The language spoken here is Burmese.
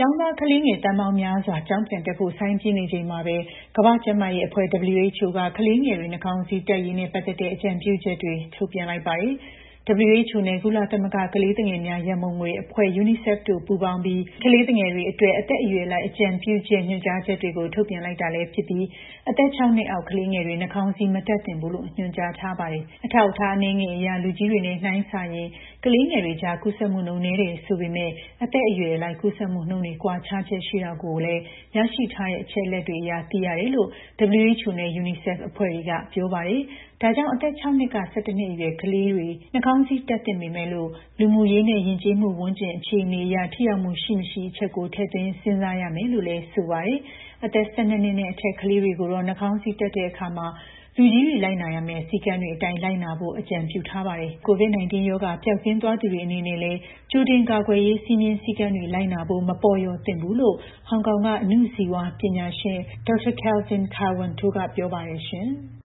ကျောင်းသားကလေးငယ်တန်းပေါင်းများစွာကျောင်းပြန်တက်ဖို့ဆိုင်းပြင်းနေချိန်မှာပဲကမ္ဘာ့ကျန်းမာရေးအဖွဲ့ WHO ကကလေးငယ်တွေနှာခေါင်းစည်းတပ်ရေးနဲ့ပတ်သက်တဲ့အကြံပြုချက်တွေထုတ်ပြန်လိုက်ပါတယ်။ WHO နဲ့ကုလသမဂ္ဂကလေးသူငယ်များရန်ပုံငွေအဖွဲ့ UNICEF တို့ပူးပေါင်းပြီးကလေးသူငယ်တွေအတွက်အသက်အရွယ်လိုက်အကြံပြုချက်ညွှန်ကြားချက်တွေကိုထုတ်ပြန်လိုက်တာလည်းဖြစ်ပြီးအသက် 6 နှစ်အောက်ကလေးငယ်တွေနှာခေါင်းစည်းမတပ်သင့်ဘူးလို့ညွှန်ကြားထားပါတယ်။အထောက်အထားအနည်းငယ်အရလူကြီးတွေနဲ့နှိုင်းစာရင်ကလေးငယ်တွေကြားကူးစက်မှုနှုန်းနည်းတယ်ဆိုပေမဲ့အသက်အရွယ်လိုက်ကူးစက်မှုနှုန်းတွေကွာခြားချက်ရှိတာကိုလည်းရရှိထားတဲ့အချက်အလက်တွေအရသိရတယ်လို့ WHO နဲ့ UNICEF အဖွဲ့တွေကပြောပါတယ်။ဒါကြောင့်အသက် 6 နှစ်က 17 နှစ်အရွယ်ကလေးတွေနှာခေါင်းစည်းတပ်သင့်ပေမဲ့လို့လူမှုရေးနဲ့ယဉ်ကျေးမှုဝန်းကျင်အခြေအနေအရထိရောက်မှုရှိမရှိအချက်ကိုထည့်သွင်းစဉ်းစားရမယ်လို့လည်းဆိုပါတယ်။အသက် 12 နှစ်နဲ့အထက်ကလေးတွေကိုတော့နှာခေါင်းစည်းတပ်တဲ့အခါမှာလူကြီးတွေလိုက်နာရမယ့်စည်းကမ်းတွေအတိုင်းလိုက်နာဖို့အကြံပြုထားပါတယ်။ COVID-19 ရောဂါပျောက်ကင်းသွားသူတွေအနေနဲ့လည်းကြိုတင်ကာကွယ်ရေးစည်းမျဉ်းစည်းကမ်းတွေလိုက်နာဖို့မပေါ်လျော်သင့်ဘူးလို့ဟောင်ကောင်ကအဏုဇီဝပညာရှင် Dr. Kelvin Kawanto ကပြောပါတယ်ရှင်။